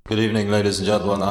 Good evening, ladies and gentlemen.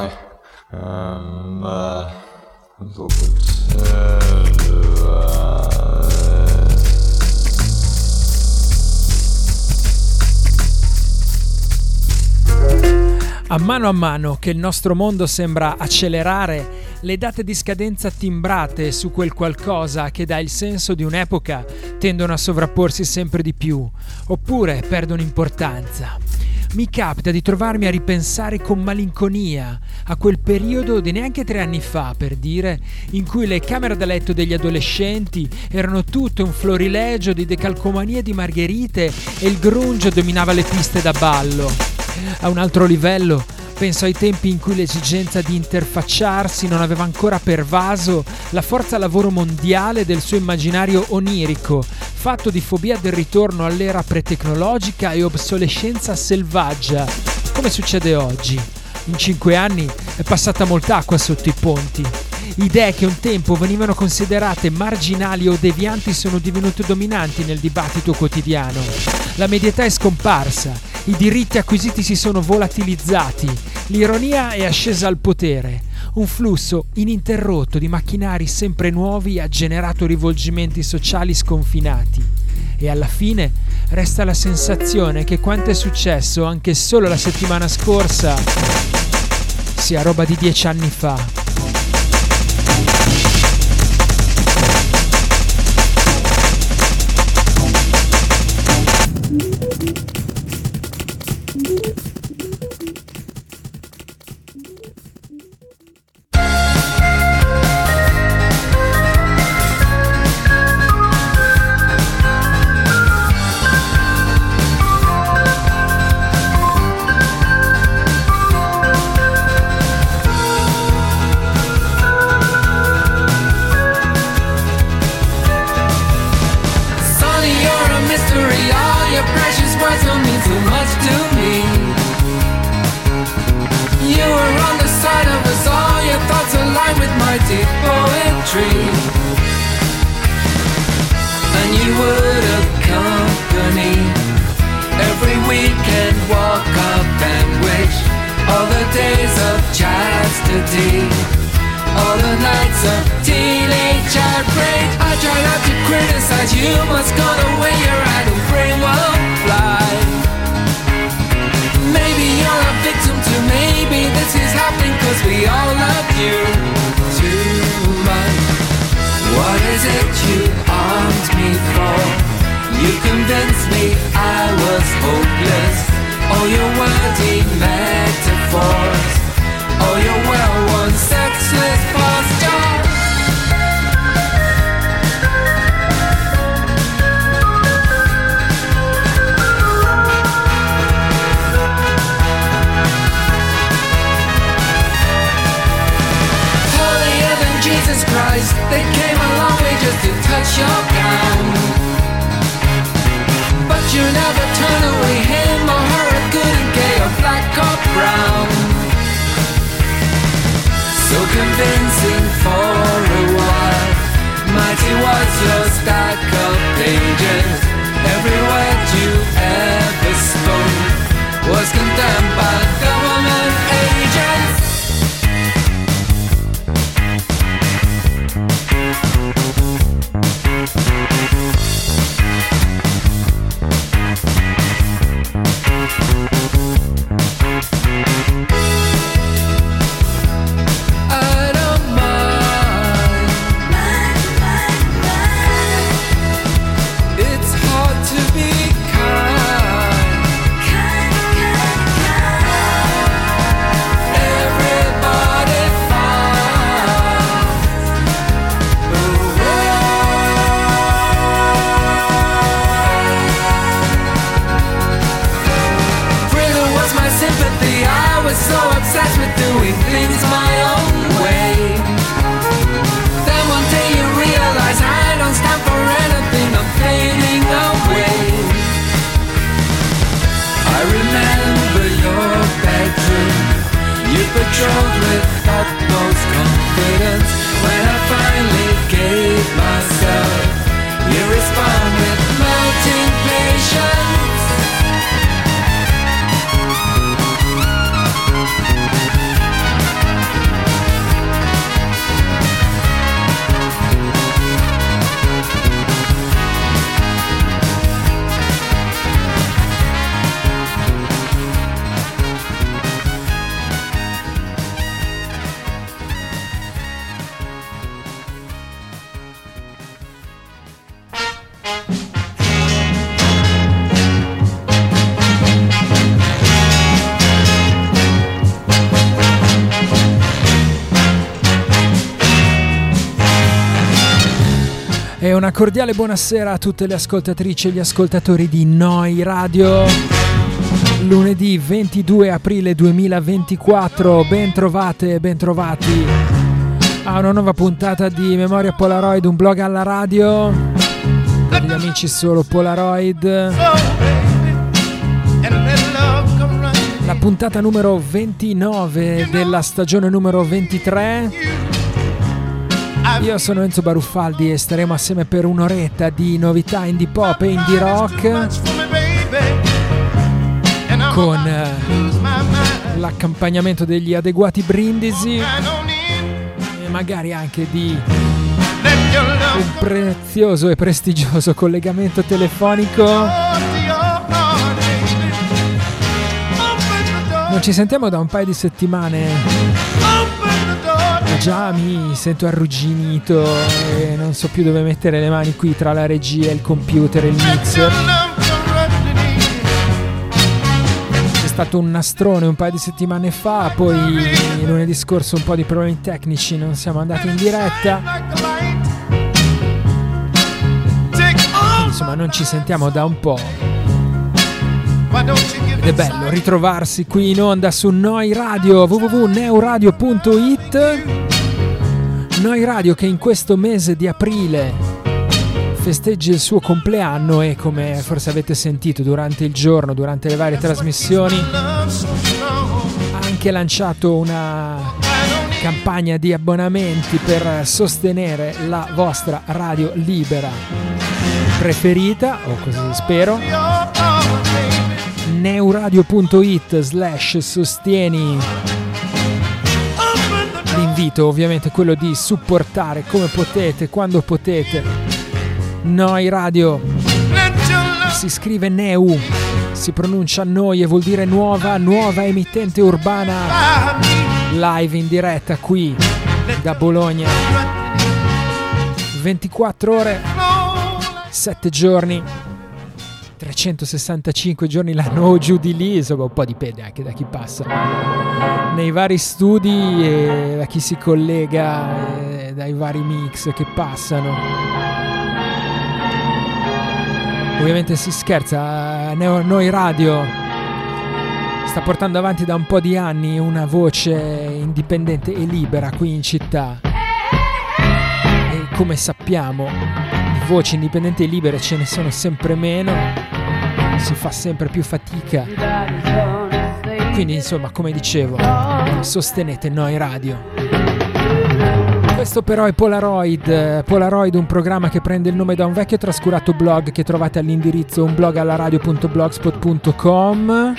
A mano che il nostro mondo sembra accelerare, le date di scadenza timbrate su quel qualcosa che dà il senso di un'epoca tendono a sovrapporsi sempre di più, oppure perdono importanza. Mi capita di trovarmi a ripensare con malinconia a quel periodo di neanche 3 anni fa, per dire, in cui le camere da letto degli adolescenti erano tutte un florilegio di decalcomanie di margherite e il grunge dominava le piste da ballo. A un altro livello, penso ai tempi in cui l'esigenza di interfacciarsi non aveva ancora pervaso la forza lavoro mondiale del suo immaginario onirico, fatto di fobia del ritorno all'era pretecnologica e obsolescenza selvaggia, come succede oggi. In 5 anni è passata molta acqua sotto i ponti. Idee che un tempo venivano considerate marginali o devianti sono divenute dominanti nel dibattito quotidiano. La medietà è scomparsa, i diritti acquisiti si sono volatilizzati, l'ironia è ascesa al potere. Un flusso ininterrotto di macchinari sempre nuovi ha generato rivolgimenti sociali sconfinati. E alla fine resta la sensazione che quanto è successo anche solo la settimana scorsa sia roba di 10 anni fa. And you would accompany every weekend walk up and wish all the days of chastity, all the nights of teenage heartbreak. I try not to criticize you, must go the way your idle brain won't fly. Maybe you're a victim too, maybe this is happening cause we all love you too much. What is it you armed me for? You convinced me I was hopeless. All your wordy metaphors, all your well-worn sexless postures. Holier than Jesus Christ, they came a long way just to touch your gown. But you never turn away him or her, good and gay or black or brown. So convincing for a while, mighty was your stack of pages. Every word you ever spoke was condemned by government agents. Patrolled with utmost confidence. When I finally gave myself, you respond with melting patience. E una cordiale buonasera a tutte le ascoltatrici e gli ascoltatori di Noi Radio. Lunedì 22 aprile 2024, ben trovate e ben trovati a una nuova puntata di Memoria Polaroid, un blog alla radio per gli amici solo Polaroid. La puntata numero 29 della stagione numero 23. Io sono Enzo Baruffaldi e staremo assieme per un'oretta di novità indie pop e indie rock con l'accompagnamento degli adeguati brindisi e magari anche di un prezioso e prestigioso collegamento telefonico. Non ci sentiamo da un paio di settimane. Già mi sento arrugginito e non so più dove mettere le mani qui tra la regia, il computer e il mixer. C'è stato un nastrone un paio di settimane fa, poi lunedì scorso un po' di problemi tecnici, non siamo andati in diretta. Insomma, non ci sentiamo da un po'. Ed è bello ritrovarsi qui in onda su Noi Radio, www.neuradio.it. Noi Radio che in questo mese di aprile festeggia il suo compleanno e, come forse avete sentito durante il giorno, durante le varie trasmissioni, ha anche lanciato una campagna di abbonamenti per sostenere la vostra radio libera preferita, o così spero. neuradio.it/sostieni. L'invito ovviamente è quello di supportare come potete, quando potete. Noi Radio si scrive Neu, si pronuncia Noi e vuol dire nuova emittente urbana, live in diretta qui da Bologna, 24 ore, 7 giorni, 365 giorni l'anno o giù di lì, insomma un po' dipende anche da chi passa nei vari studi e da chi si collega e dai vari mix che passano. Ovviamente si scherza, Noi Radio sta portando avanti da un po' di anni una voce indipendente e libera qui in città e, come sappiamo, voci indipendenti e libere ce ne sono sempre meno, si fa sempre più fatica, quindi insomma, come dicevo, sostenete Noi Radio. Questo però è Polaroid, un programma che prende il nome da un vecchio trascurato blog che trovate all'indirizzo unblogallaradio.blogspot.com.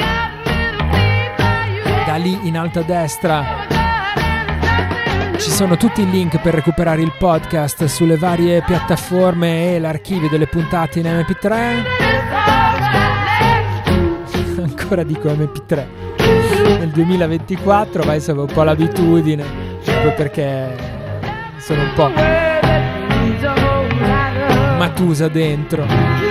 Da lì in alto a destra ci sono tutti i link per recuperare il podcast sulle varie piattaforme e l'archivio delle puntate in MP3. Ancora dico MP3 nel 2024, ma insomma un po' l'abitudine, proprio perché sono un po' matusa dentro.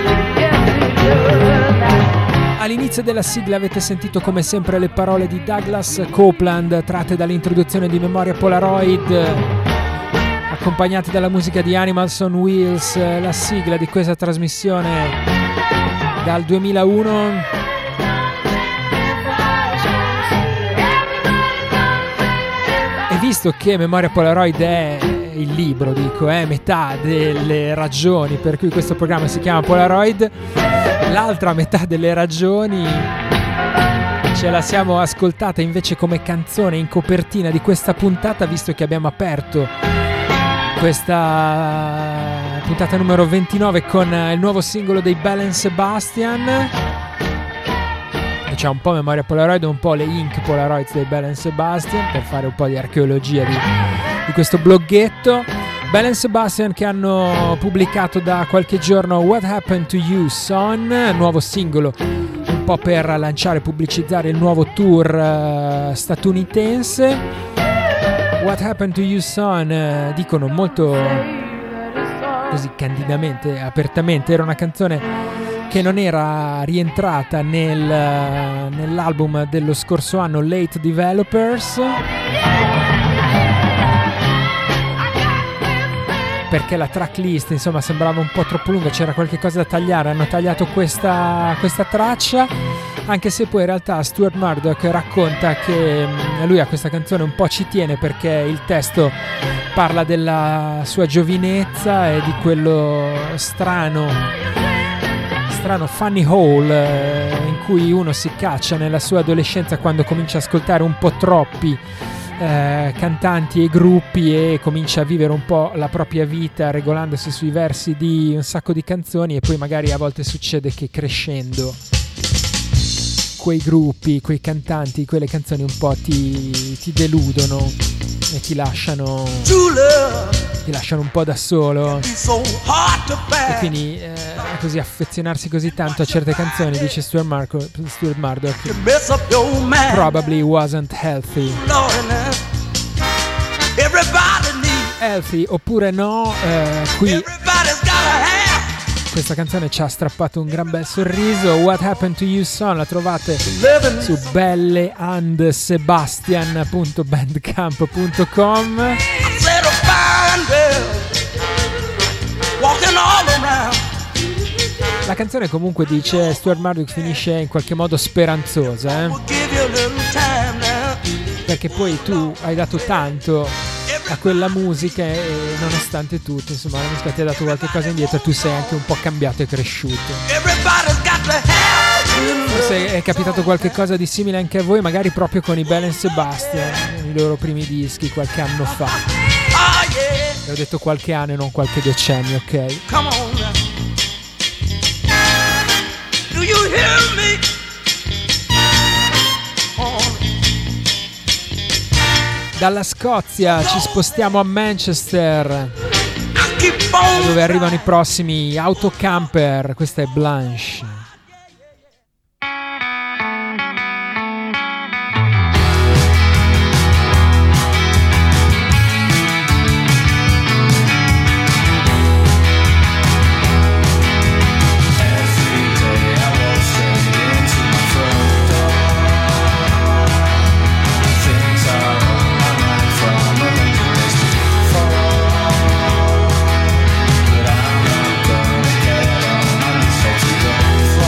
All'inizio della sigla avete sentito come sempre le parole di Douglas Copeland tratte dall'introduzione di Memoria Polaroid, accompagnate dalla musica di Animals on Wheels, la sigla di questa trasmissione dal 2001. E visto che Memoria Polaroid è il libro, è metà delle ragioni per cui questo programma si chiama Polaroid, l'altra metà delle ragioni ce la siamo ascoltata invece come canzone in copertina di questa puntata, visto che abbiamo aperto questa puntata numero 29 con il nuovo singolo dei Belle & Sebastian. C'è un po' Memoria Polaroid, un po' le Ink Polaroids dei Belle & Sebastian, per fare un po' di archeologia di questo bloggetto. Belle & Sebastian che hanno pubblicato da qualche giorno What Happened to You Son, nuovo singolo un po' per lanciare e pubblicizzare il nuovo tour statunitense. What Happened to You Son, dicono molto così candidamente, apertamente, era una canzone che non era rientrata nell'album dello scorso anno Late Developers, perché la tracklist insomma sembrava un po' troppo lunga, c'era qualche cosa da tagliare, hanno tagliato questa traccia, anche se poi in realtà Stuart Murdoch racconta che lui a questa canzone un po' ci tiene perché il testo parla della sua giovinezza e di quello strano funny hole in cui uno si caccia nella sua adolescenza quando comincia a ascoltare un po' troppi cantanti e gruppi e comincia a vivere un po' la propria vita regolandosi sui versi di un sacco di canzoni, e poi magari a volte succede che crescendo quei gruppi, quei cantanti, quelle canzoni un po' ti deludono e ti lasciano un po' da solo, e quindi così affezionarsi così tanto a certe canzoni, dice Stuart Murdoch, probably wasn't healthy. Healthy oppure no, qui questa canzone ci ha strappato un gran bel sorriso. What Happened to You Son la trovate su belleandsebastian.bandcamp.com. La canzone comunque, dice Stuart Murdoch, finisce in qualche modo speranzosa, perché poi tu hai dato tanto a quella musica e nonostante tutto insomma la musica ti ha dato qualche cosa indietro e tu sei anche un po' cambiato e cresciuto. Forse è capitato qualche cosa di simile anche a voi, magari proprio con i Belle and Sebastian, i loro primi dischi qualche anno fa. E ho detto qualche anno e non qualche decennio, ok? Come on. Do you hear me? Dalla Scozia ci spostiamo a Manchester, dove arrivano i prossimi Autocamper. Questa è Blanche. But I'm not gonna get on my knees for today.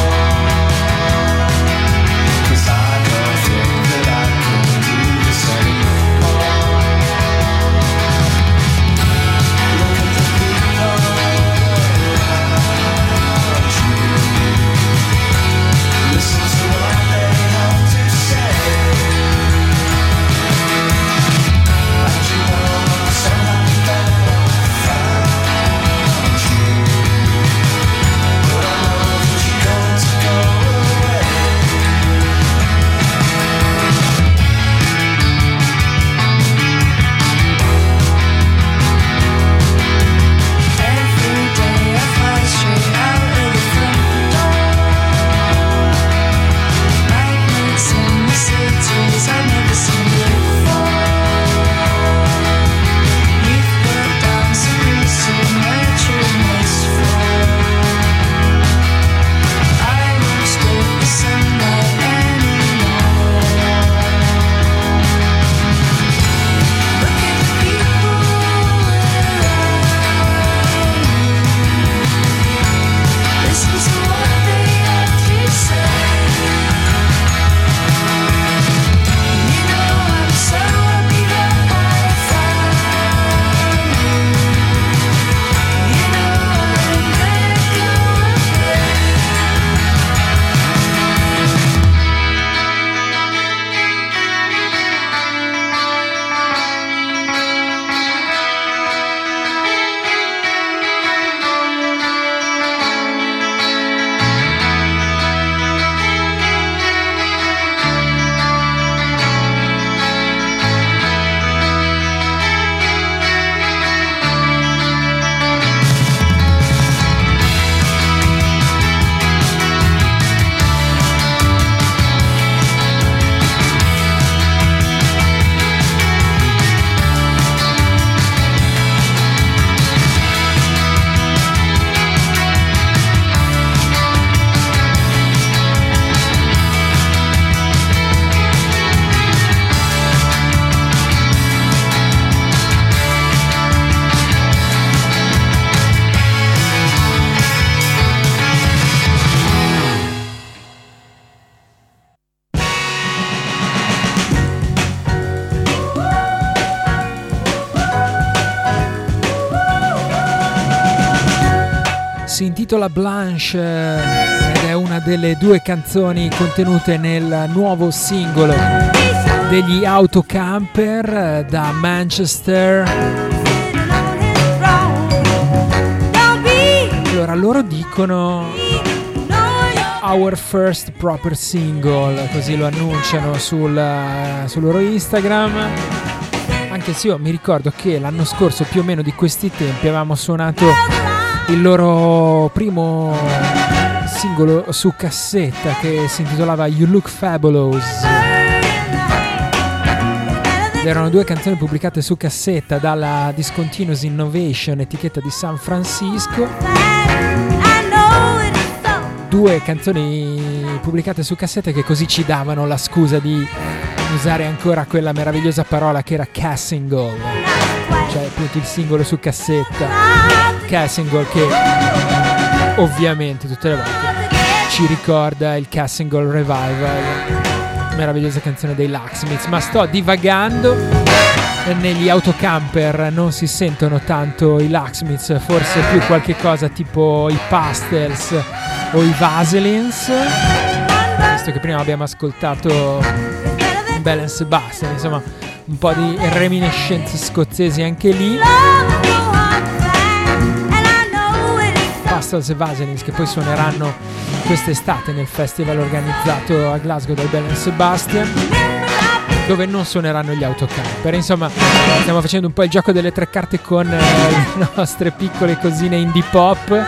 si intitola Blanche ed è una delle 2 canzoni contenute nel nuovo singolo degli Autocamper da Manchester. Allora, loro dicono Our first proper single, così lo annunciano sul loro Instagram. Anche se io mi ricordo che l'anno scorso, più o meno di questi tempi, avevamo suonato il loro primo singolo su cassetta che si intitolava You Look Fabulous. Erano 2 canzoni pubblicate su cassetta dalla Discontinuous Innovation, etichetta di San Francisco. 2 canzoni pubblicate su cassetta che così ci davano la scusa di usare ancora quella meravigliosa parola che era cassingle, cioè appunto il singolo su cassetta. Cassingle che ovviamente tutte le volte ci ricorda il Cassingle Revival, meravigliosa canzone dei Locksmiths. Ma sto divagando, negli Autocamper non si sentono tanto i Locksmiths, forse più qualche cosa tipo i Pastels o i Vaselines, visto che prima abbiamo ascoltato Belle and Sebastian, insomma un po' di reminiscenze scozzesi anche lì. Pastels e Vaselines che poi suoneranno quest'estate nel festival organizzato a Glasgow dal Belle and Sebastian, dove non suoneranno gli Autocamper. Insomma, stiamo facendo un po' il gioco delle 3 carte con le nostre piccole cosine indie pop.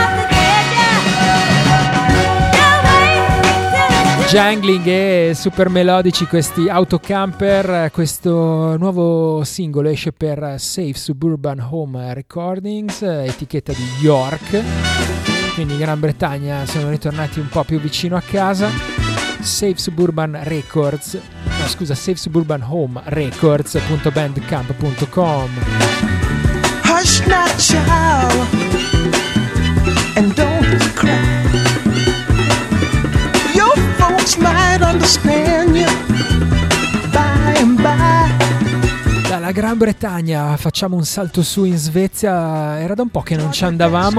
Jangling e super melodici questi Autocamper. Questo nuovo singolo esce per Safe Suburban Home Recordings, etichetta di York, quindi in Gran Bretagna sono ritornati un po' più vicino a casa. Safe Suburban Records, no scusa, Safe Suburban Home Records.bandcamp.com. Hush now, child, and don't cry. Your folks might understand you by and by. Dalla Gran Bretagna facciamo un salto su in Svezia. Era da un po' che non ci andavamo.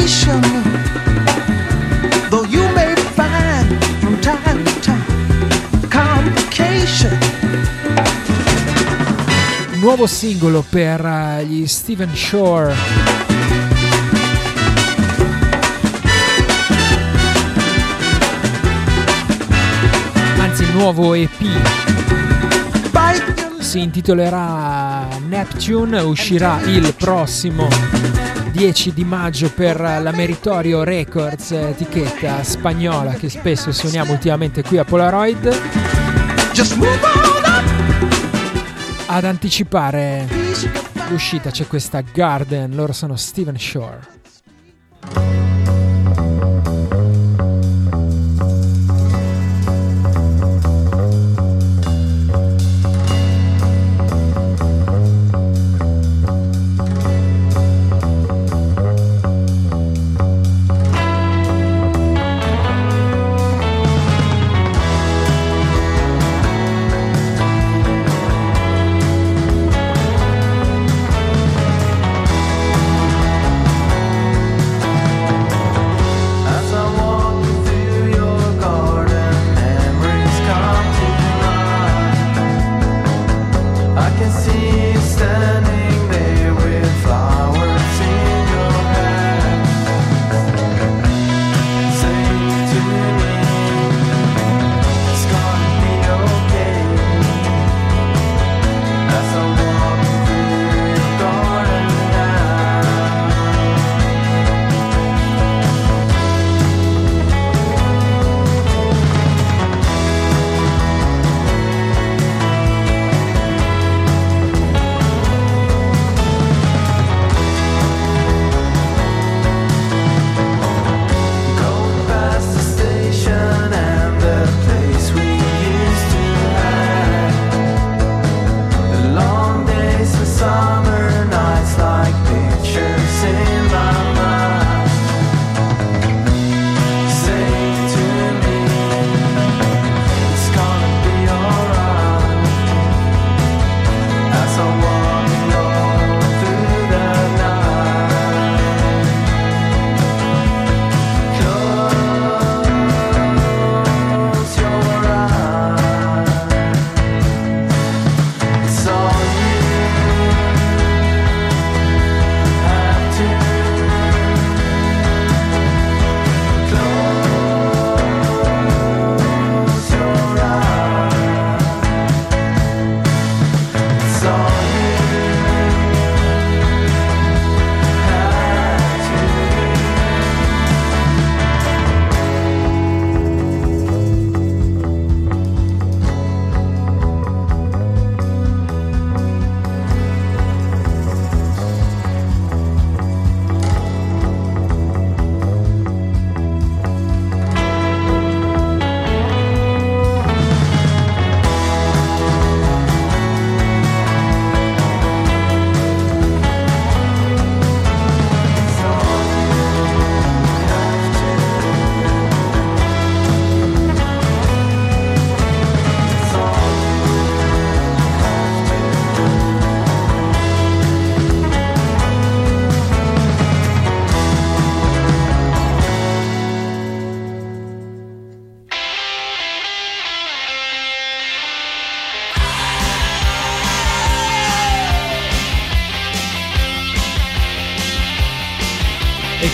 Though you may find from time to time complication. Nuovo singolo per gli Stephen Shore. Anzi, nuovo EP. Si intitolerà Neptune, uscirà il prossimo 10 di maggio per la Meritorio Records, etichetta spagnola che spesso suoniamo ultimamente qui a Polaroid. Ad anticipare l'uscita c'è questa Garden, loro sono Stephen Shore.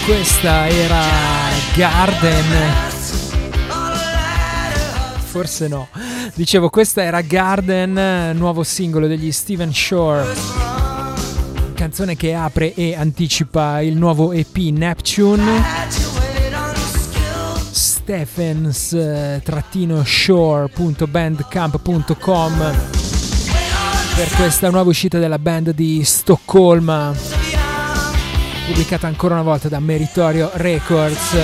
Questa era Garden. Forse no. Dicevo, questa era Garden, nuovo singolo degli Stephen Shore. Canzone che apre e anticipa il nuovo EP Neptune. Stephens-shore.bandcamp.com per questa nuova uscita della band di Stoccolma, pubblicata ancora una volta da Meritorio Records.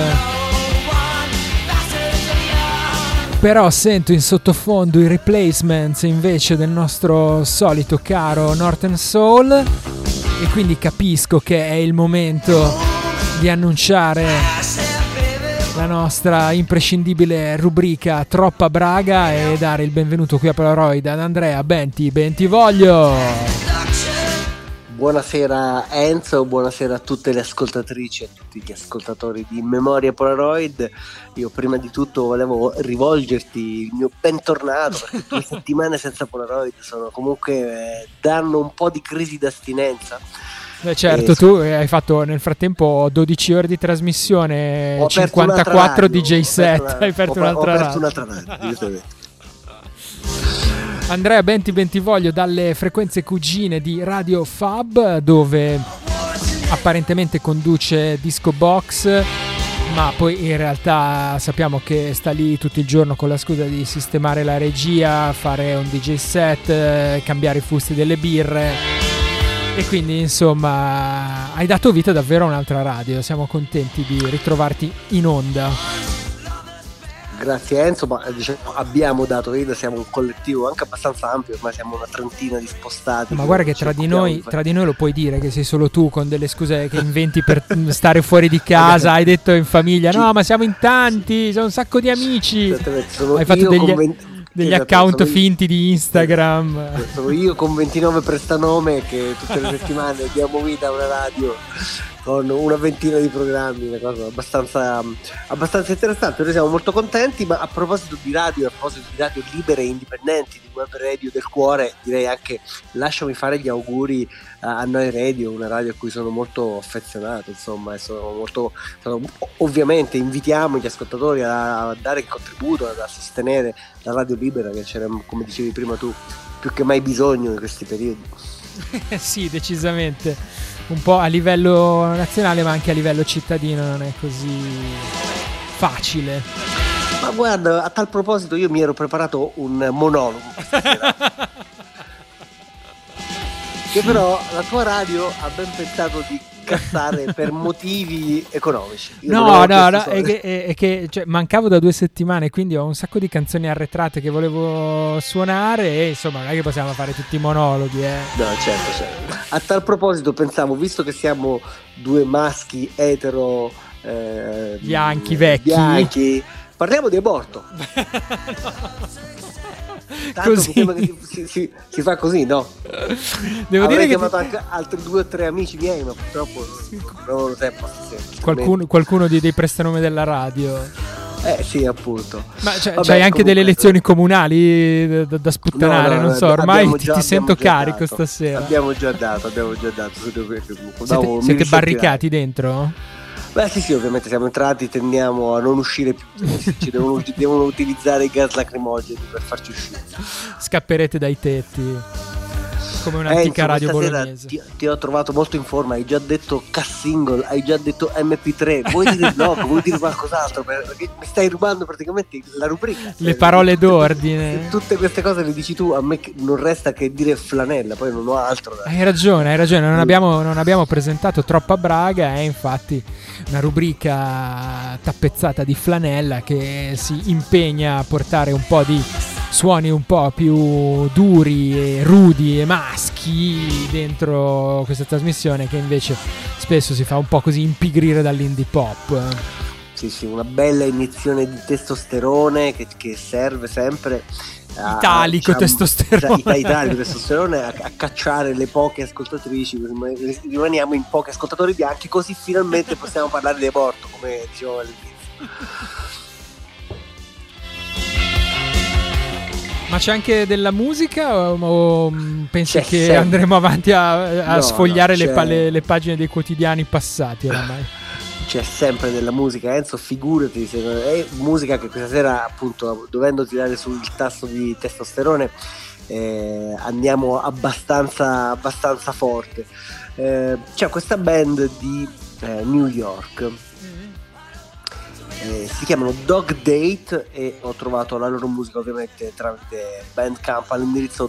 Però sento in sottofondo i Replacements invece del nostro solito caro Northern Soul, e quindi capisco che è il momento di annunciare la nostra imprescindibile rubrica Troppa Braga e dare il benvenuto qui a Polaroid ad Andrea Bentivoglio. Buonasera Enzo, buonasera a tutte le ascoltatrici e a tutti gli ascoltatori di Memoria Polaroid. Io prima di tutto volevo rivolgerti il mio bentornato, perché 2 settimane senza Polaroid sono comunque danno un po' di crisi d'astinenza. Certo, tu hai fatto nel frattempo 12 ore di trasmissione, 54 DJ set, hai aperto un'altra radio. Andrea Bentivoglio dalle frequenze cugine di Radio Fab, dove apparentemente conduce Disco Box, ma poi in realtà sappiamo che sta lì tutto il giorno con la scusa di sistemare la regia, fare un DJ set, cambiare i fusti delle birre. E quindi insomma hai dato vita davvero a un'altra radio. Siamo contenti di ritrovarti in onda. Grazie Enzo, ma diciamo, abbiamo dato vita, siamo un collettivo anche abbastanza ampio, ormai siamo una trentina di spostati. Ma guarda che tra di noi lo puoi dire che sei solo tu con delle scuse che inventi per stare fuori di casa. Hai detto in famiglia, no ma siamo in tanti, sono un sacco di amici. Hai fatto degli account finti di Instagram. Sono io con 29 prestanome che tutte le settimane diamo vita a una radio con una ventina di programmi, una cosa abbastanza interessante. Noi siamo molto contenti, ma a proposito di radio libere e indipendenti, di web radio del cuore, direi anche lasciami fare gli auguri a Noi Radio, una radio a cui sono molto affezionato, insomma, e ovviamente invitiamo gli ascoltatori a dare il contributo, a sostenere la radio libera, che c'era, come dicevi prima tu, più che mai bisogno in questi periodi. Sì, decisamente. Un po' a livello nazionale ma anche a livello cittadino non è così facile. Ma guarda, a tal proposito io mi ero preparato un monologo stasera che però la tua radio ha ben pensato di cassare per motivi economici. È che cioè, mancavo da 2 settimane, quindi ho un sacco di canzoni arretrate che volevo suonare e insomma non è che possiamo fare tutti i monologhi. No, certo. A tal proposito pensavo, visto che siamo 2 maschi etero bianchi, vecchi, parliamo di aborto. Tanto così. Mi sembra che si fa così, no? Devo Avrei dire che chiamato anche altri 2 o 3 amici miei, ma purtroppo non ho tempo. Qualcuno dei prestanome della radio. Sì, appunto. Ma c'hai anche delle lezioni comunali da sputtanare, non so, ormai ti sento carico stasera. Abbiamo già dato. Siete barricati dentro? Beh sì, ovviamente siamo entrati, tendiamo a non uscire più, ci devono utilizzare i gas lacrimogeni per farci uscire. Scapperete dai tetti come un'antica radio bolognese. Ti ho trovato molto in forma, hai già detto K-Single, hai già detto MP3, vuoi dire blog, vuoi dire qualcos'altro, perché mi stai rubando praticamente la rubrica. Le parole d'ordine. Tutte queste cose le dici tu, a me non resta che dire flanella, poi non ho altro da... Hai ragione, non abbiamo presentato Troppa Braga, è infatti una rubrica tappezzata di flanella che si impegna a portare un po' di suoni un po' più duri e rudi e maschi dentro questa trasmissione, che invece spesso si fa un po' così impigrire dall'indie pop. Sì, una bella iniezione di testosterone che serve sempre italico testosterone a cacciare le poche ascoltatrici, rimaniamo in pochi ascoltatori bianchi, così finalmente possiamo parlare di aborto, come dicevo all'inizio. Ma c'è anche della musica o pensi che sempre. Andremo avanti a sfogliare le le pagine dei quotidiani passati oramai? c'è sempre della musica. Enzo, figurati se è musica che questa sera, appunto, dovendo tirare sul tasto di testosterone, andiamo abbastanza forte. C'è questa band di New York, si chiamano Dog Date, e ho trovato la loro musica ovviamente tramite Bandcamp all'indirizzo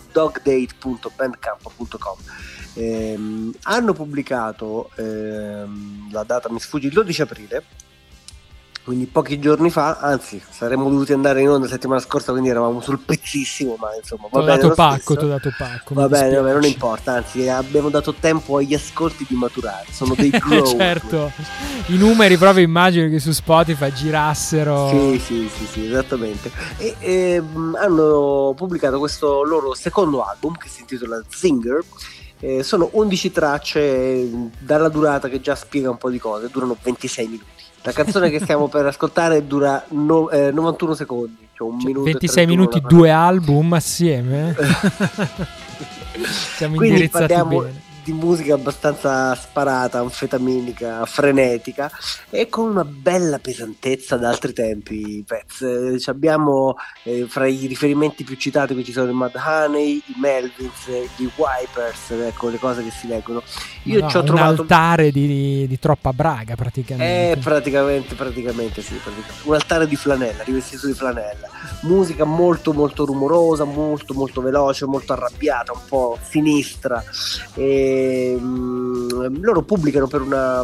dogdate.bandcamp.com. Hanno pubblicato, la data mi sfugge, il 12 aprile, quindi pochi giorni fa, anzi saremmo dovuti andare in onda la settimana scorsa, quindi eravamo sul pezzissimo, ma insomma va bene, t'ho dato pacco, va bene, non importa, anzi abbiamo dato tempo agli ascolti di maturare, sono dei grower. Certo, i numeri proprio immagino che su Spotify girassero. Sì, esattamente. E hanno pubblicato questo loro secondo album che si intitola Zinger. Sono 11 tracce dalla durata che già spiega un po' di cose, durano 26 minuti. La canzone che stiamo per ascoltare dura 91 secondi, cioè un minuto 26 minuti, 2 album assieme. Siamo quindi indirizzati bene. Di musica abbastanza sparata, anfetaminica, frenetica, e con una bella pesantezza da altri tempi. Abbiamo fra i riferimenti più citati, qui ci sono i Mudhoney, i Melvins, gli Wipers, ecco le cose che si leggono. Io ci ho trovato un altare di Troppa Braga praticamente. Praticamente sì, un altare di flanella, rivestito di flanella. Musica molto molto rumorosa, molto molto veloce, molto arrabbiata, un po' sinistra. Loro pubblicano per una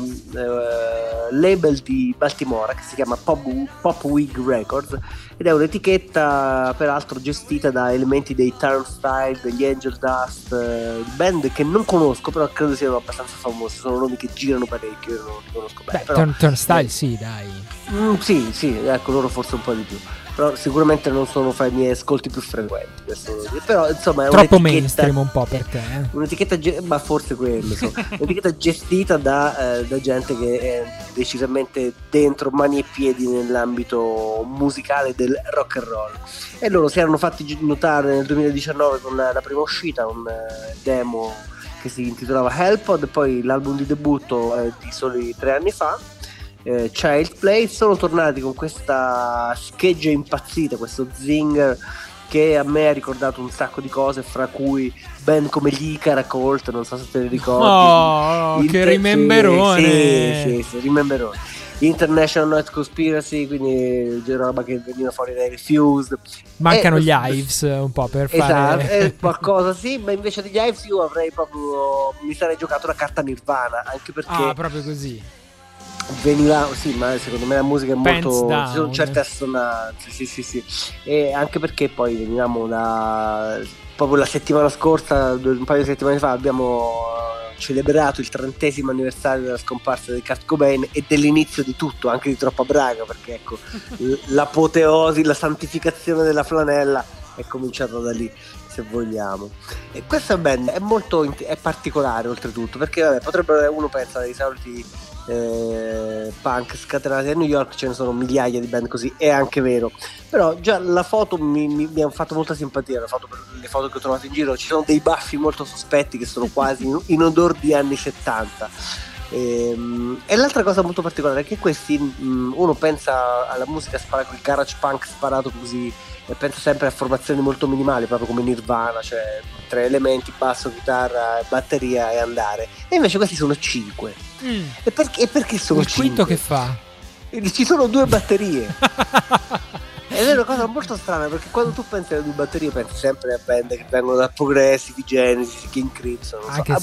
label di Baltimora che si chiama Popwig Records, ed è un'etichetta peraltro gestita da elementi dei Turnstile, degli Angel Dust, band che non conosco, però credo siano abbastanza famosi, sono nomi che girano parecchio, io non li conosco bene. Turnstile sì, dai. Sì, ecco, loro forse un po' di più, però sicuramente non sono fra i miei ascolti più frequenti, però insomma è troppo mainstream un po' per te, un'etichetta ma forse quello, un'etichetta gestita da gente che è decisamente dentro mani e piedi nell'ambito musicale del rock and roll, e loro si erano fatti notare nel 2019 con la prima uscita, un demo che si intitolava Hellpod, poi l'album di debutto di soli 3 anni fa, Child Play. Sono tornati con questa scheggia impazzita, questo zinger che a me ha ricordato un sacco di cose, fra cui band come gli Icara Cult, non so se te li ricordi. Che rimemberone. Sì, rimemberone. International Night Conspiracy, quindi roba che veniva fuori dai Refused. Mancano gli Hives un po' per fare. Esatto, qualcosa sì, ma invece degli Hives io mi sarei giocato la carta Nirvana, anche perché proprio così veniva, sì, ma secondo me la musica è Pants molto, down. ci sono certe assonanze, sì, e anche perché poi venivamo proprio la settimana scorsa, un paio di settimane fa, abbiamo celebrato il 30° anniversario della scomparsa di Kurt Cobain e dell'inizio di tutto, anche di Troppa Braga, perché ecco l'apoteosi, la santificazione della flanella è cominciata da lì, se vogliamo. E questa band è particolare oltretutto, perché vabbè, uno pensa ai soliti punk scatenati a New York, ce ne sono migliaia di band così, è anche vero, però già la foto mi ha fatto molta simpatia, le foto che ho trovato in giro, ci sono dei baffi molto sospetti che sono quasi in odor di anni 70. E l'altra cosa molto particolare è che questi, uno pensa alla musica il garage punk sparato così, e pensa sempre a formazioni molto minimali, proprio come Nirvana, cioè 3 elementi, basso, chitarra, batteria e andare, e invece questi sono 5. E perché sono 5? Il quinto che fa? Ci sono 2 batterie. Ed è una cosa molto strana, perché quando tu pensi alle 2 batterie pensi sempre a band che vengono da Progressive, Genesis, King Crimson,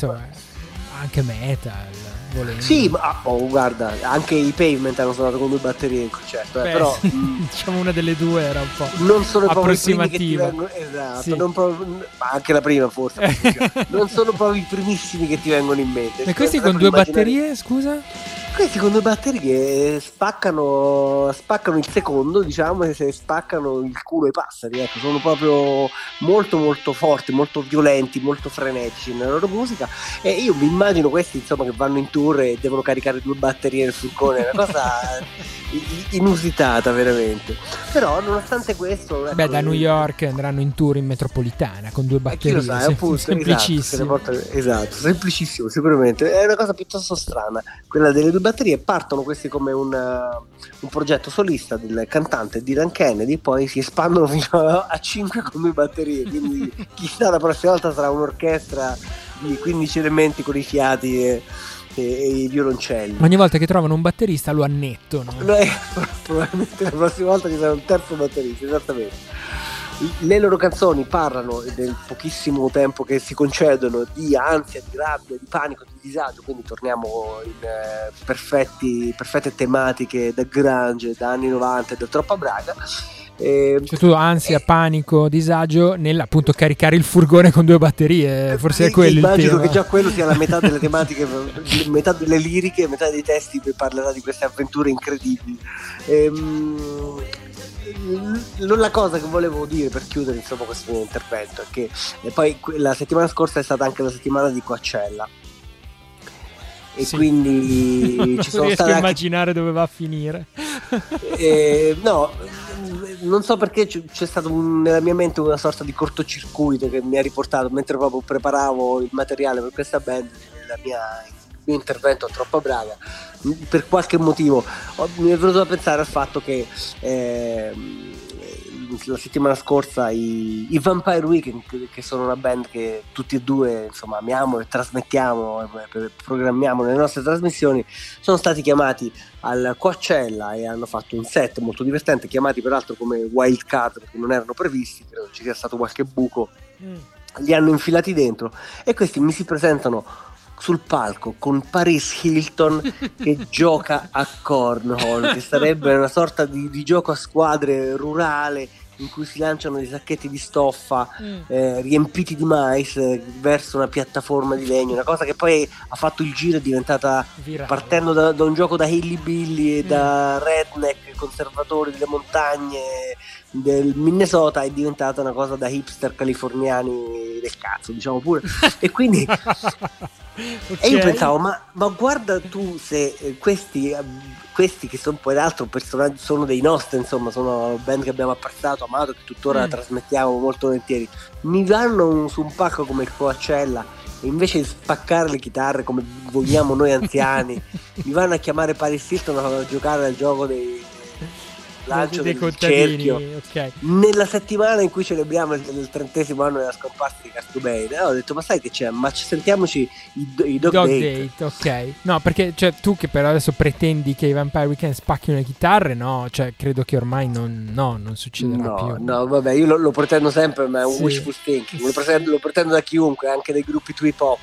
anche metal, volendo. Sì, ma guarda, anche i Pavement hanno suonato con 2 batterie in concerto, però diciamo una delle 2 era un po' non sono proprio i primi che ti approssimativa. vengono, esatto, Sì. ma anche la prima forse, non sono proprio i primissimi che ti vengono in mente. E questi con 2 batterie, scusa? Questi con 2 batterie spaccano il secondo, diciamo, e se spaccano il culo ai passeri, ecco, sono proprio molto molto forti, molto violenti, molto frenetici nella loro musica, e io mi immagino questi, insomma, che vanno in tour e devono caricare 2 batterie nel furgone, è una cosa inusitata veramente. Però nonostante questo, ecco, da New York andranno in tour in metropolitana con 2 batterie, chi lo sa, appunto, semplicissimo. Esatto, semplicissimo, sicuramente. È una cosa piuttosto strana quella delle 2 batterie, batterie. Partono questi come un progetto solista del cantante Dylan Kennedy, poi si espandono fino a 5 come batterie, quindi chissà la prossima volta sarà un'orchestra di 15 elementi con i fiati e i violoncelli. Ogni volta che trovano un batterista lo annettono. Probabilmente la prossima volta ci sarà un terzo batterista, esattamente. Le loro canzoni parlano del pochissimo tempo che si concedono, di ansia, di rabbia, di panico, di disagio, quindi torniamo in perfette tematiche da grunge, da anni 90 e da Troppa Braga. Cioè tu ansia, panico, disagio nel appunto caricare il furgone con 2 batterie, forse è quello il tema. Immagino che già quello sia la metà delle tematiche, metà delle liriche, metà dei testi che parlerà di queste avventure incredibili. La cosa che volevo dire per chiudere insomma questo mio intervento è che poi la settimana scorsa è stata anche la settimana di Coachella e sì, quindi ci sono riesco state a immaginare dove va a finire. No, non so perché c'è stato nella mia mente una sorta di cortocircuito che mi ha riportato mentre proprio preparavo il materiale per questa band, il mio intervento a Troppa Braga. Per qualche motivo mi è venuto a pensare al fatto che la settimana scorsa i Vampire Weekend, che sono una band che tutti e due insomma amiamo e trasmettiamo e programmiamo nelle nostre trasmissioni, sono stati chiamati al Coachella e hanno fatto un set molto divertente, chiamati peraltro come wild card perché non erano previsti, credo ci sia stato qualche buco, li hanno infilati dentro e questi mi si presentano sul palco con Paris Hilton che gioca a cornhole, che sarebbe una sorta di gioco a squadre rurale in cui si lanciano dei sacchetti di stoffa riempiti di mais verso una piattaforma di legno, una cosa che poi ha fatto il giro, è diventata virale. Partendo da un gioco da hillbilly e da redneck conservatori delle montagne del Minnesota, è diventata una cosa da hipster californiani del cazzo, diciamo pure. E quindi okay. E io pensavo ma guarda tu se questi che sono poi l'altro personaggi, sono dei nostri, insomma sono band che abbiamo apprezzato, amato, che tuttora trasmettiamo molto volentieri, mi vanno su un palco come il Coachella e invece di spaccare le chitarre come vogliamo noi anziani mi vanno a chiamare Paris Hilton a giocare al gioco dei lancio del cerchio, okay. Nella settimana in cui celebriamo il 30° anno della scomparsa di Kurt Cobain, ho detto ma sai che c'è, ma sentiamoci i Dog Date. Ok, no, perché cioè, tu che per adesso pretendi che i Vampire Weekend spacchino le chitarre, no, cioè credo che ormai non succederà più. No, vabbè, io lo pretendo sempre, ma è un wishful thinking, lo pretendo da chiunque, anche dai gruppi trip hop.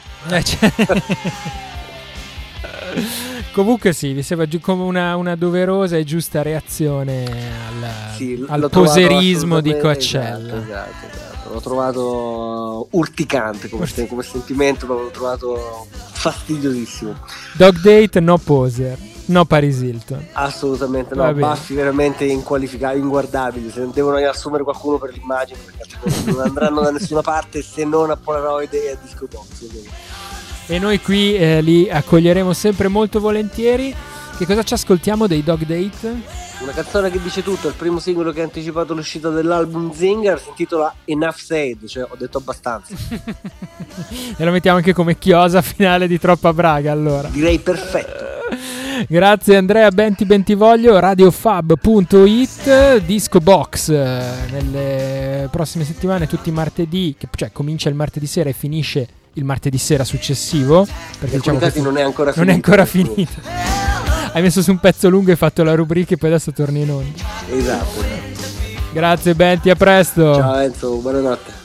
Comunque sì, mi sembra come una doverosa e giusta reazione al poserismo di Coachella. Esatto. L'ho trovato urticante come sentimento, l'ho trovato fastidiosissimo. Dog Date, no poser, no Paris Hilton. Assolutamente no, baffi veramente inqualificabili, inguardabili. Se devono assumere qualcuno per l'immagine, perché altrimenti non andranno da nessuna parte se non a Polaroid e a Disco Box. E noi qui li accoglieremo sempre molto volentieri. Che cosa ci ascoltiamo dei Dog Date? Una canzone che dice tutto, il primo singolo che ha anticipato l'uscita dell'album Zinger, si intitola Enough Said, cioè ho detto abbastanza. E lo mettiamo anche come chiosa finale di Troppa Braga, allora. Direi perfetto. Grazie Andrea, bentivoglio, radiofab.it, Disco Box nelle prossime settimane, tutti i martedì, cioè comincia il martedì sera e finisce il martedì sera successivo, perché diciamo che non è ancora finito. Hai messo su un pezzo lungo e hai fatto la rubrica e poi adesso torni in onda. Esatto. Grazie Benti, a presto. Ciao Enzo, buonanotte.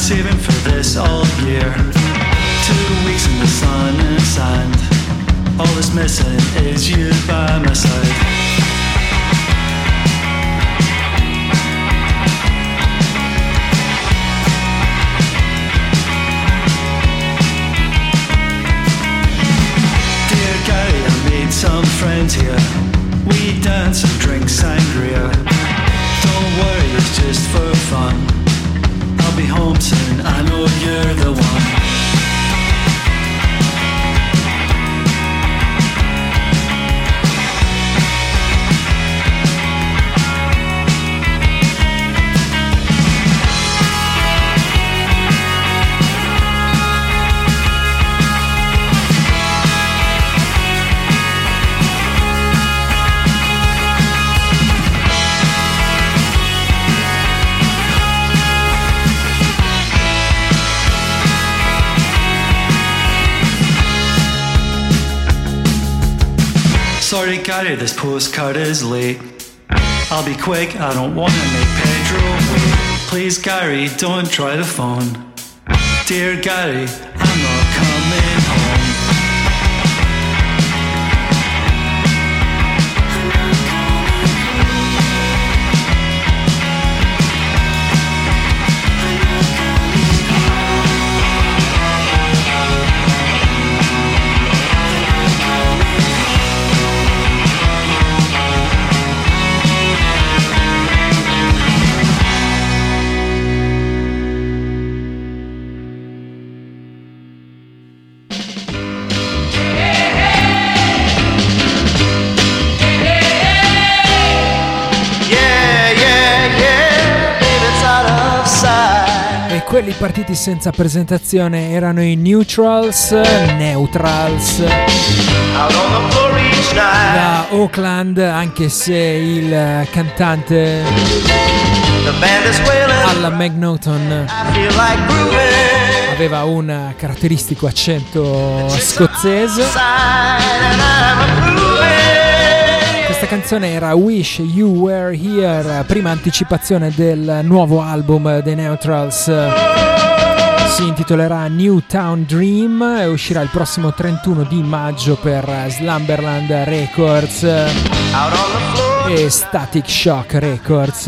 saving for this all year. 2 weeks in the sun and sand. All that's missing is you by my side. Dear Gary, I made some friends here. We dance and drink sangria. Don't worry, it's just for fun. I'll be home soon, I know you're the one. Sorry Gary, this postcard is late. I'll be quick, I don't wanna make Pedro wait. Please Gary, don't try the phone. Dear Gary, I'm not coming home. Quelli partiti senza presentazione erano i Neutrals da Oakland, anche se il cantante Alan McNaughton aveva un caratteristico accento scozzese. Questa canzone era Wish You Were Here, prima anticipazione del nuovo album dei Neutrals. Si intitolerà Newtown Dream e uscirà il prossimo 31 di maggio per Slumberland Records e Static Shock Records.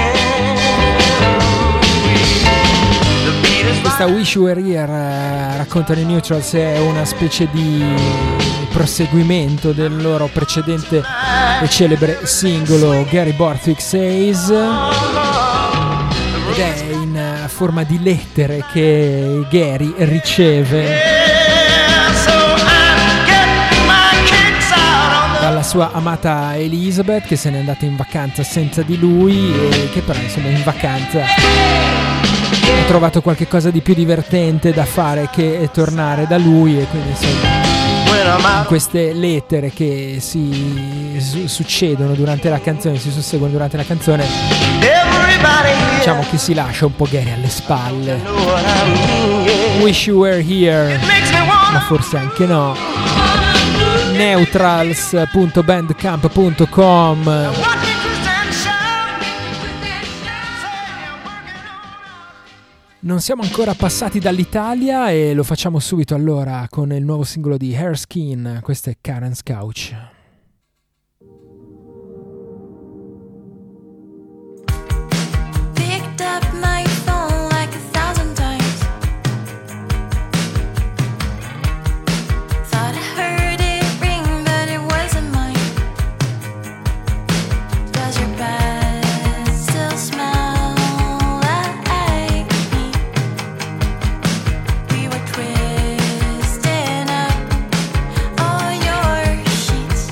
Questa Wish You Were Here, raccontano i Neutrals, è una specie di proseguimento del loro precedente e celebre singolo Gary Borthwick Says, ed è in forma di lettere che Gary riceve dalla sua amata Elizabeth, che se n'è andata in vacanza senza di lui e che però insomma in vacanza ha trovato qualche cosa di più divertente da fare che tornare da lui, e quindi insomma in queste lettere che si succedono durante la canzone, si susseguono durante la canzone, diciamo che si lascia un po' Gary alle spalle. Wish You Were Here, ma forse anche no. Neutrals.bandcamp.com. Non siamo ancora passati dall'Italia e lo facciamo subito allora con il nuovo singolo di Hareskin. Questo è Karen's Couch. Twisting up all your sheets.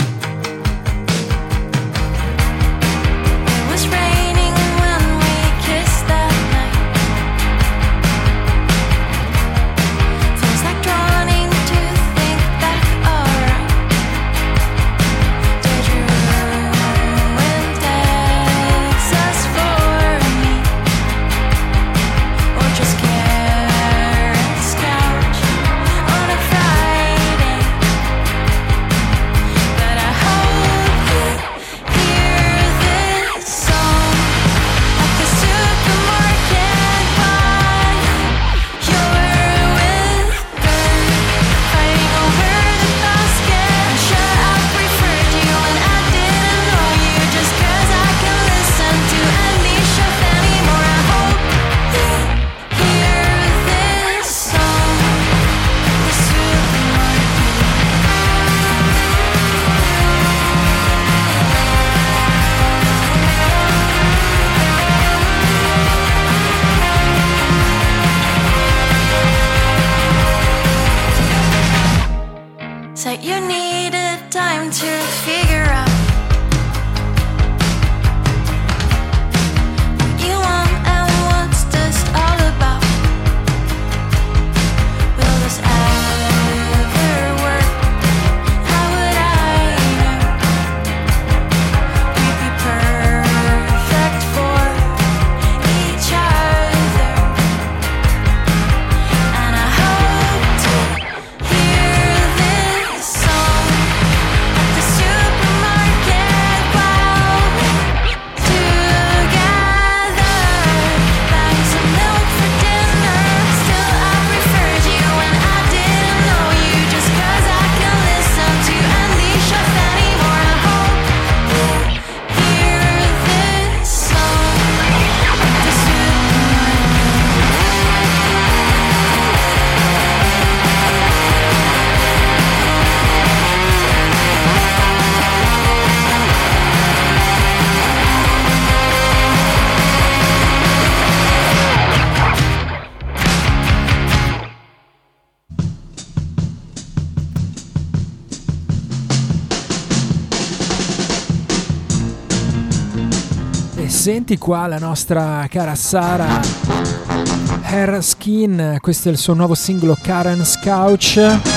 Senti qua la nostra cara Sara, Hair Skin, questo è il suo nuovo singolo Karen's Couch.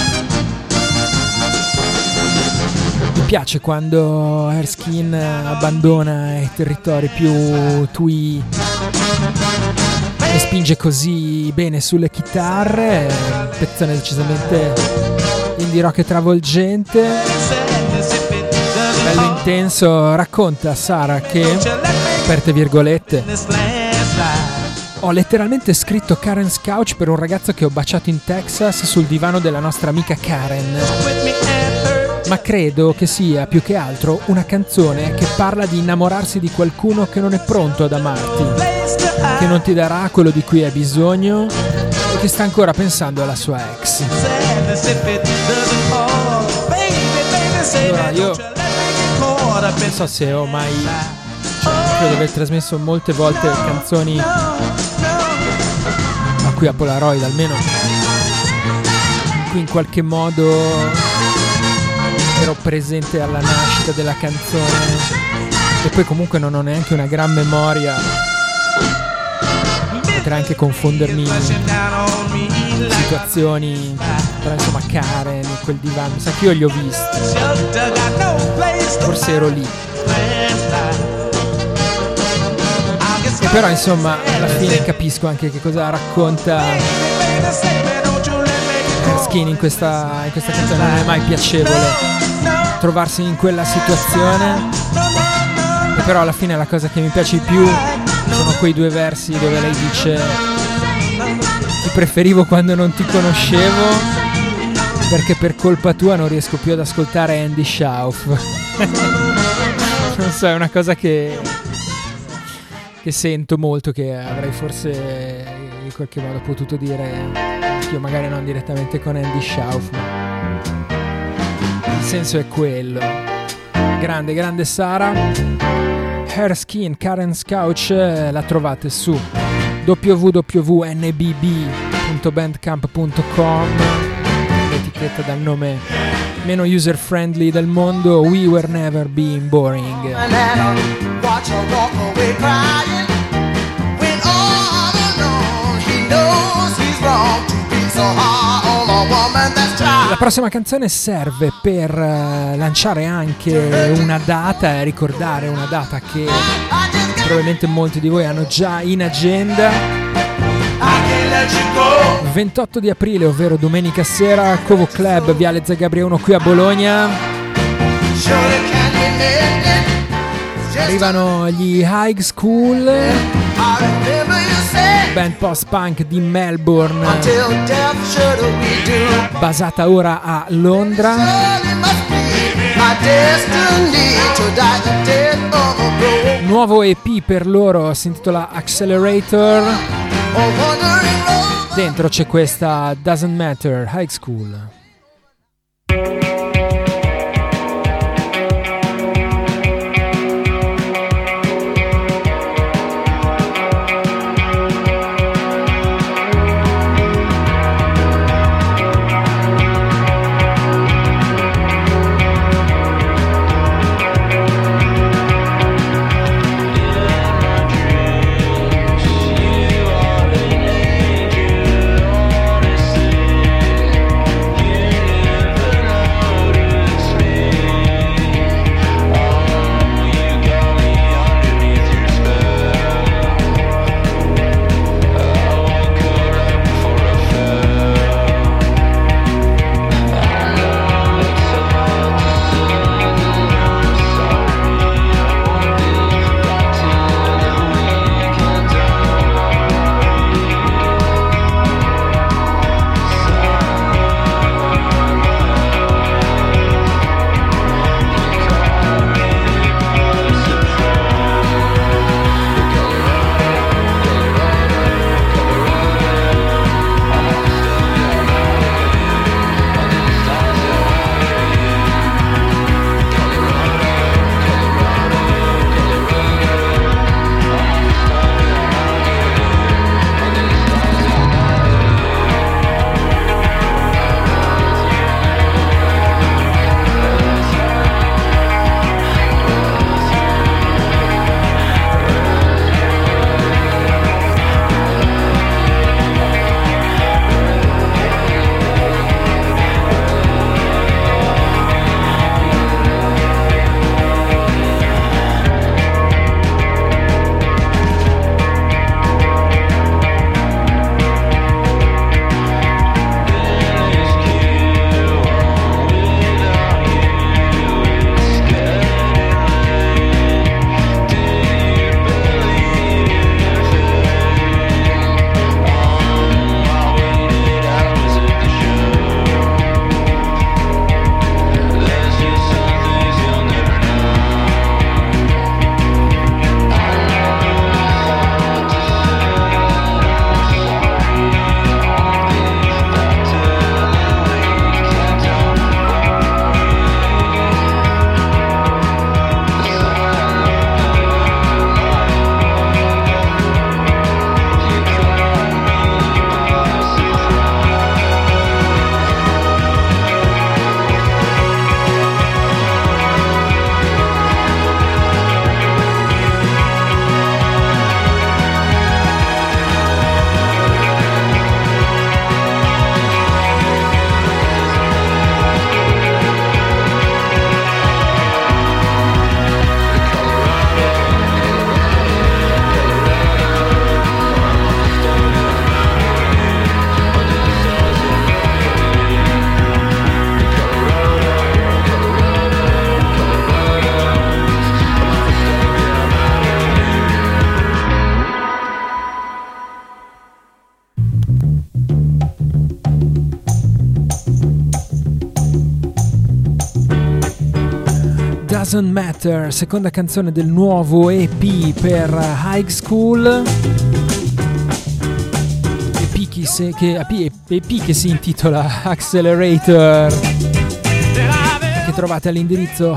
Mi piace quando Hair Skin abbandona i territori più twee e spinge così bene sulle chitarre, un pezzone decisamente indie rock e travolgente, bello intenso. Racconta Sara che, aperte virgolette, ho letteralmente scritto Karen's Couch per un ragazzo che ho baciato in Texas sul divano della nostra amica Karen, ma credo che sia più che altro una canzone che parla di innamorarsi di qualcuno che non è pronto ad amarti, che non ti darà quello di cui hai bisogno e che sta ancora pensando alla sua ex. Allora io non so se ho mai, credo di aver trasmesso molte volte canzoni a qui a Polaroid, almeno qui in qualche modo ero presente alla nascita della canzone, e poi comunque non ho neanche una gran memoria, potrei anche confondermi situazioni, però insomma Karen e quel divano, sa che io li ho visti, forse ero lì, e però insomma alla fine capisco anche che cosa racconta Skin in questa canzone. Non è mai piacevole trovarsi in quella situazione, e però alla fine la cosa che mi piace di più sono quei due versi dove lei dice: ti preferivo quando non ti conoscevo, perché per colpa tua non riesco più ad ascoltare Andy Schauf. Non so, è una cosa che sento molto, che avrei forse in qualche modo potuto dire io, magari non direttamente con Andy Schauf, ma il senso è quello. Grande, grande Sara. Hair Skin, Karen's Couch, la trovate su www.nbb.bandcamp.com, l'etichetta dal nome meno user friendly del mondo, We Were Never Being Boring. La prossima canzone serve per lanciare anche una data e ricordare una data che probabilmente molti di voi hanno già in agenda. 28 di aprile, ovvero domenica sera, Covo Club, Viale Zagabria 1 qui a Bologna. Arrivano gli High School, band post-punk di Melbourne, basata ora a Londra. Nuovo EP per loro, si intitola Accelerator. Dentro c'è questa Doesn't Matter, High School. Doesn't Matter, seconda canzone del nuovo EP per High School, EP che si intitola Accelerator, che trovate all'indirizzo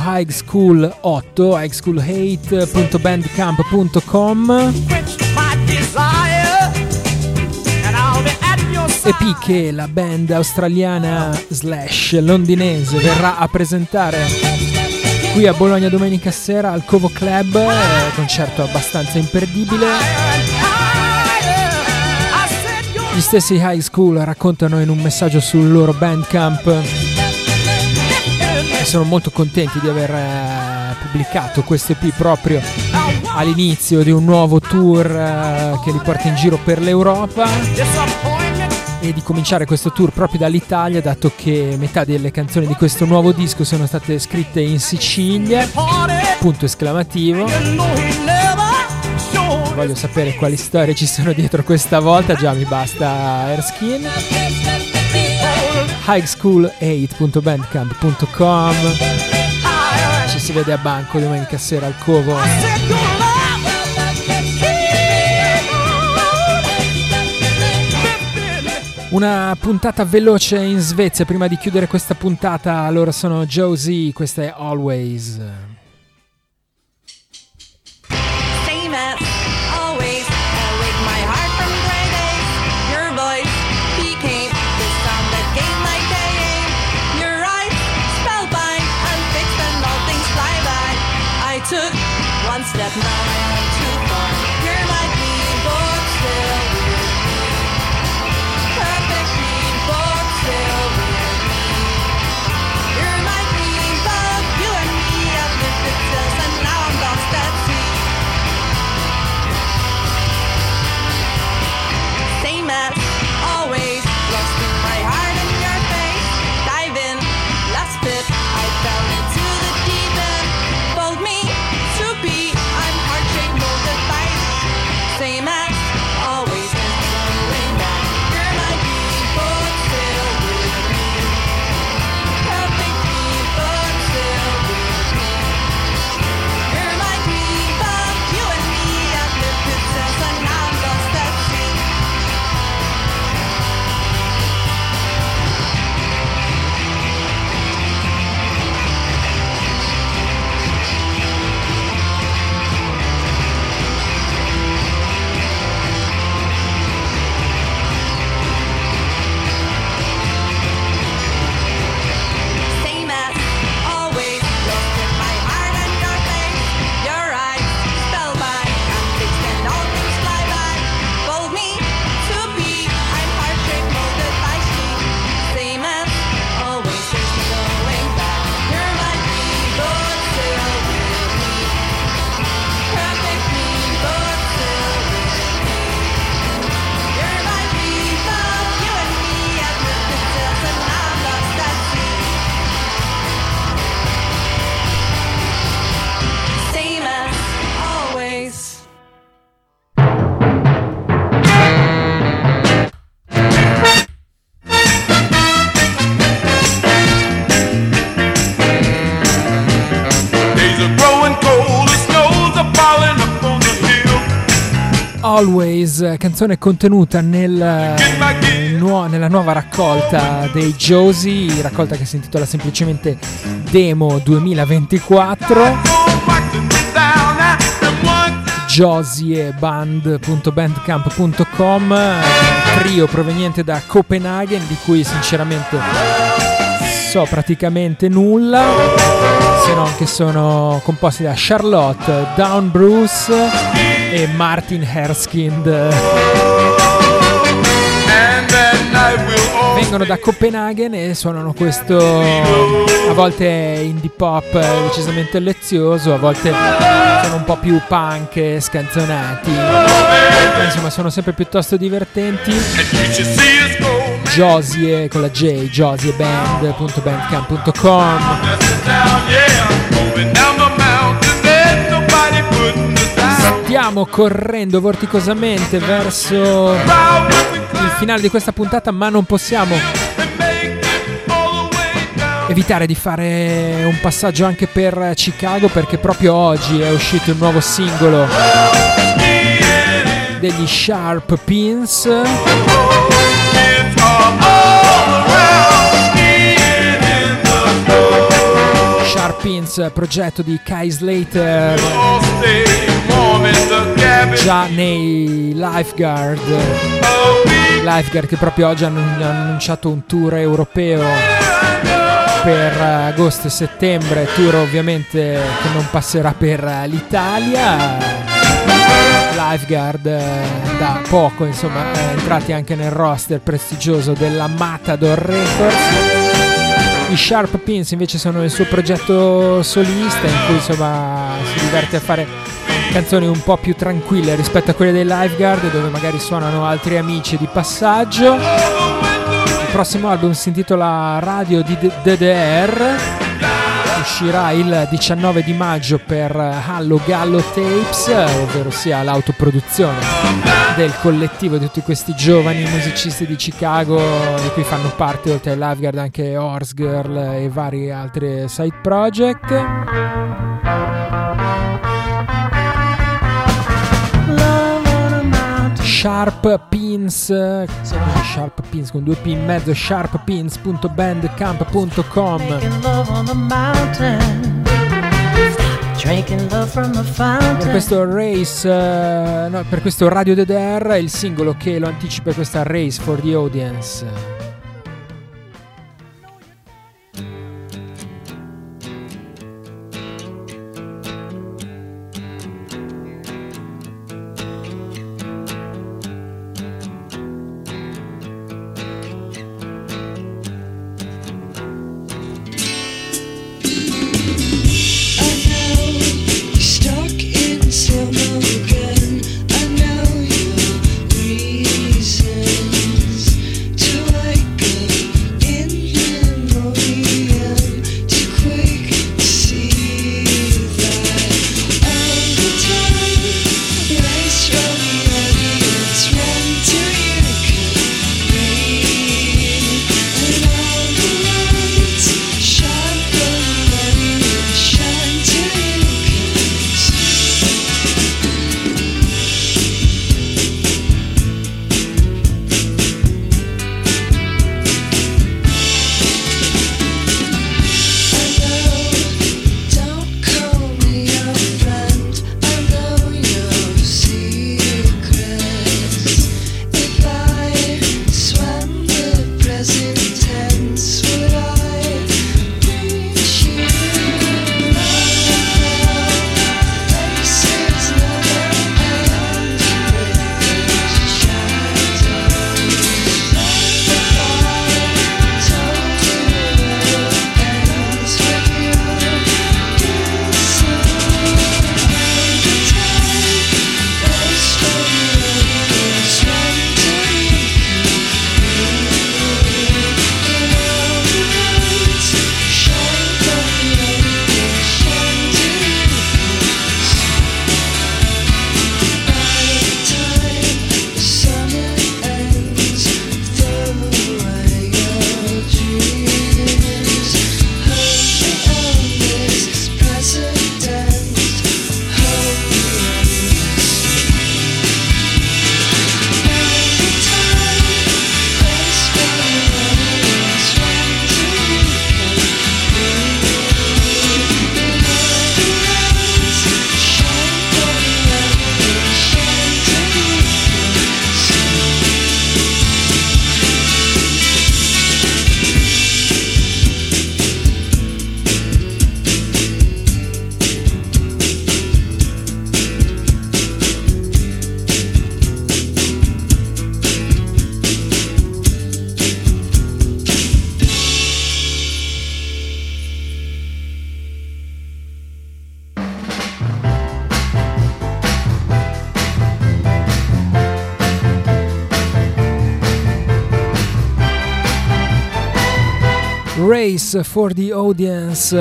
highschool8.bandcamp.com. EP che la band australiana / londinese verrà a presentare qui a Bologna domenica sera al Covo Club, concerto abbastanza imperdibile. Gli stessi High School raccontano in un messaggio sul loro Bandcamp e sono molto contenti di aver pubblicato questo EP proprio all'inizio di un nuovo tour che li porta in giro per l'Europa, e di cominciare questo tour proprio dall'Italia, dato che metà delle canzoni di questo nuovo disco sono state scritte in Sicilia, punto esclamativo. Voglio sapere quali storie ci sono dietro questa volta, già mi basta Erskine. highschool8.bandcamp.com. Ci si vede a banco domenica sera al Covo. Una puntata veloce in Svezia prima di chiudere questa puntata. Loro sono Josie, questa è Always. Always, canzone contenuta nella nuova raccolta dei Josie, raccolta che si intitola semplicemente Demo 2024. josieband.bandcamp.com, trio proveniente da Copenaghen di cui sinceramente so praticamente nulla, se non che sono composti da Charlotte, Dawn Bruce e Martin Herskind. Vengono da Copenaghen e suonano questo, a volte indie pop decisamente lezioso, a volte sono un po' più punk scanzonati, insomma sono sempre piuttosto divertenti. Josie con la J, josieband.bandcamp.com. Stiamo correndo vorticosamente verso il finale di questa puntata, ma non possiamo evitare di fare un passaggio anche per Chicago, perché proprio oggi è uscito il nuovo singolo degli Sharp Pins. Sharp Pins, progetto di Kai Slater, già nei Lifeguard che proprio oggi hanno annunciato un tour europeo per agosto e settembre, tour ovviamente che non passerà per l'Italia. Lifeguard da poco, insomma, entrati anche nel roster prestigioso della Matador Records. I Sharp Pins invece sono il suo progetto solista, in cui insomma si diverte a fare canzoni un po' più tranquille rispetto a quelle dei Lifeguard, dove magari suonano altri amici di passaggio. Il prossimo album si intitola Radio di DDR, uscirà il 19 di maggio per Hallo Gallo Tapes, ovvero sia l'autoproduzione del collettivo di tutti questi giovani musicisti di Chicago, di cui fanno parte oltre ai Lifeguard anche Horse Girl e vari altri side project. Sharp Pins con 2 P in mezzo, sharppins.bandcamp.com. Per questo Race, per questo Radio DDR, il singolo che lo anticipa è questa Race for the Audience. Race for the Audience,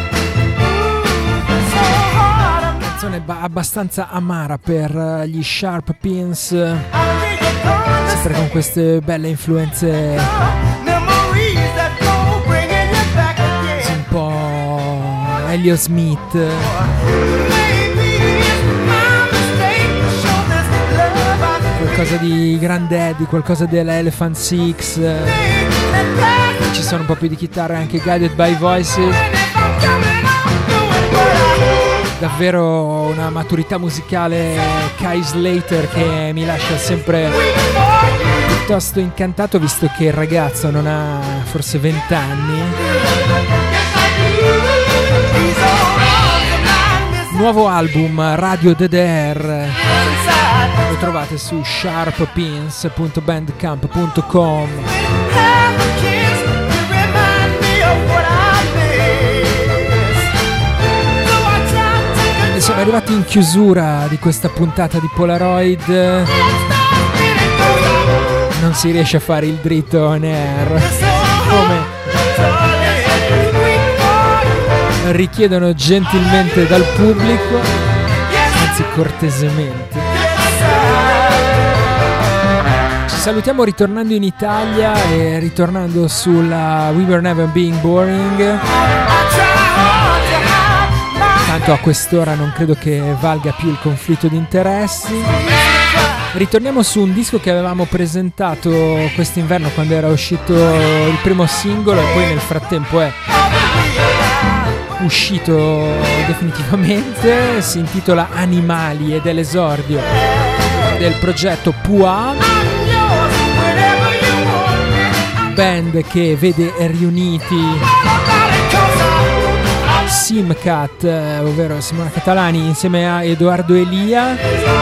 canzone abbastanza amara per gli Sharp Pins, sempre con queste belle influenze Elliott Smith, qualcosa di Granddaddy, qualcosa dell'Elephant Six, ci sono un po' più di chitarre anche Guided by Voices. Davvero una maturità musicale Kai Slater che mi lascia sempre piuttosto incantato, visto che il ragazzo non ha forse 20 anni. Nuovo album Radio DDR, lo trovate su sharppins.bandcamp.com. E siamo arrivati in chiusura di questa puntata di Polaroid. Non si riesce a fare il dritto on air come richiedono gentilmente dal pubblico, anzi cortesemente. Ci salutiamo ritornando in Italia e ritornando sulla We Were Never Being Boring. Tanto a quest'ora non credo che valga più il conflitto di interessi. Ritorniamo su un disco che avevamo presentato quest'inverno quando era uscito il primo singolo e poi nel frattempo è uscito definitivamente. Si intitola Animali ed è l'esordio del progetto Pua, band che vede riuniti Simcat, ovvero Simona Catalani, insieme a Edoardo Elia,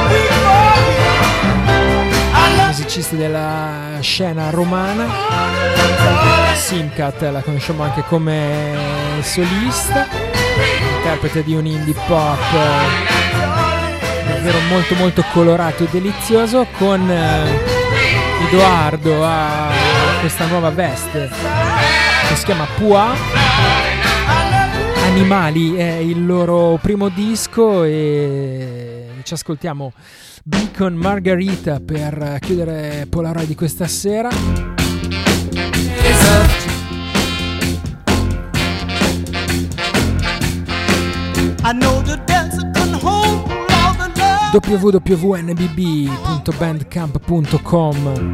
musicisti della scena romana. Simcat la conosciamo anche come solista, interprete di un indie pop davvero molto molto colorato e delizioso. Con Edoardo a questa nuova veste che si chiama Pua. Animali è il loro primo disco e ci ascoltiamo Beacon Margarita per chiudere Polaroid di questa sera. www.nbb.bandcamp.com.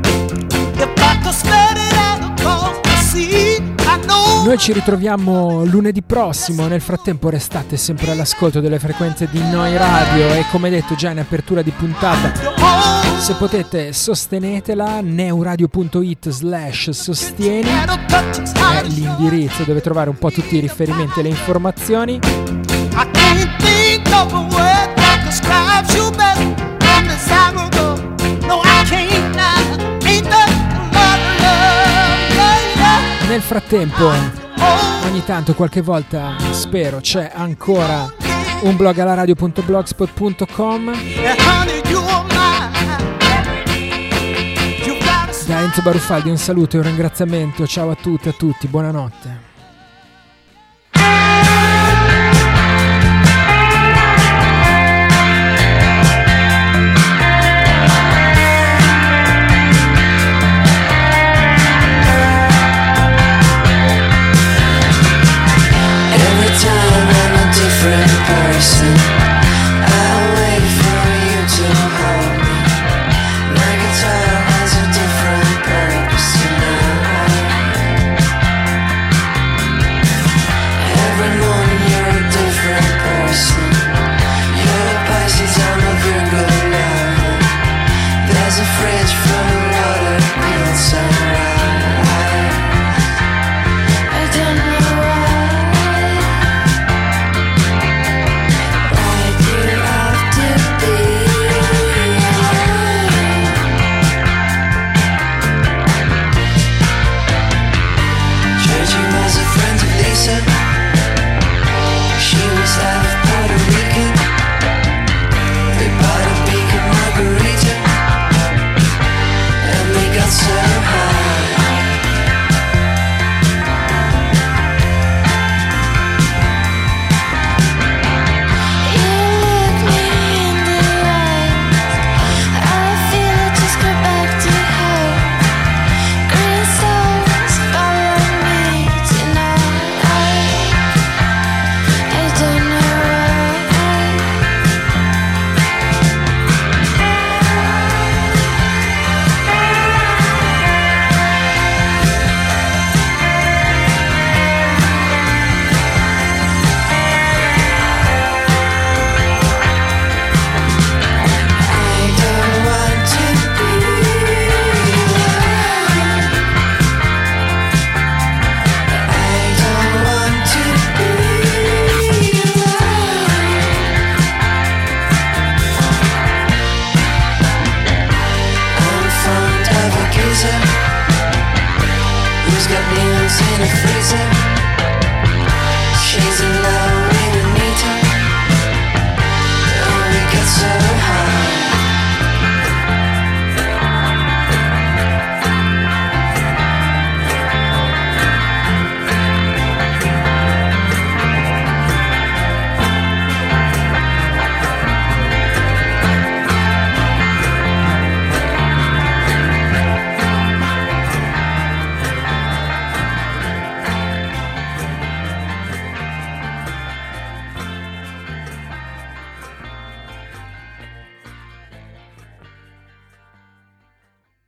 Noi ci ritroviamo lunedì prossimo. Nel frattempo restate sempre all'ascolto delle frequenze di Noi Radio e, come detto già in apertura di puntata, se potete sostenetela. neuradio.it/sostieni è l'indirizzo dove trovare un po' tutti i riferimenti e le informazioni. Nel frattempo, ogni tanto, qualche volta, spero, c'è ancora un blog alla radio.blogspot.com. Da Enzo Baruffaldi un saluto e un ringraziamento. Ciao a tutte e a tutti, buonanotte.